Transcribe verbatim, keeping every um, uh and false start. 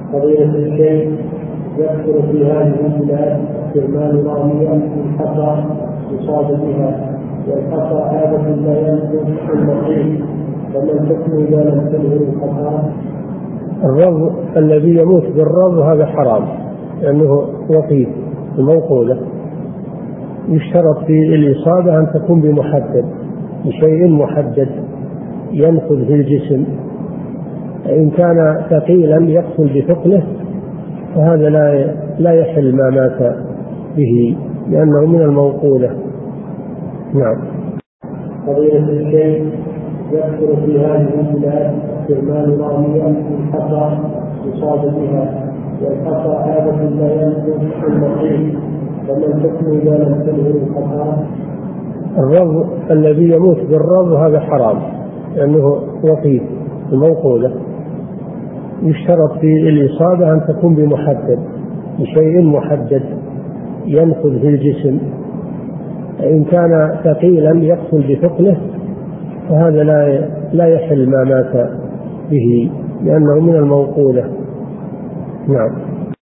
فضيلة الشيخ، يكثر في هذه البلاد استعمال رامية الحصى يصاد بها، والحصى عادة لا ينقذ المصير، فمن حكم إذا لم تنهي الحصى؟ الرض الذي يموت بالرض هذا حرام لأنه وقيت الموقولة. يشترط في الإصابة أن تكون بمحدد، بشيء محدد ينفذ في الجسم. إن كان ثقيلا يقتل بثقله فهذا لا لا يحل ما مات به لأنه من الموقولة. نعم. فضيلة الشيخ، يكثر في هذه البلاد استعمال رامية الحصى يصاد بها، والحصى عادة لا ينقذ المصير، فمن حكم إذا لم تنهي الحصى؟ الرض الذي يموت بالرض هذا حرام لأنه وقيت الموقولة. يشترط في الإصابة أن تكون بمحدد، بشيء محدد ينفذ في الجسم. إن كان ثقيلا يقتل بثقله فهذا لا لا يحل ما مات به لأنه من الموقولة. نعم.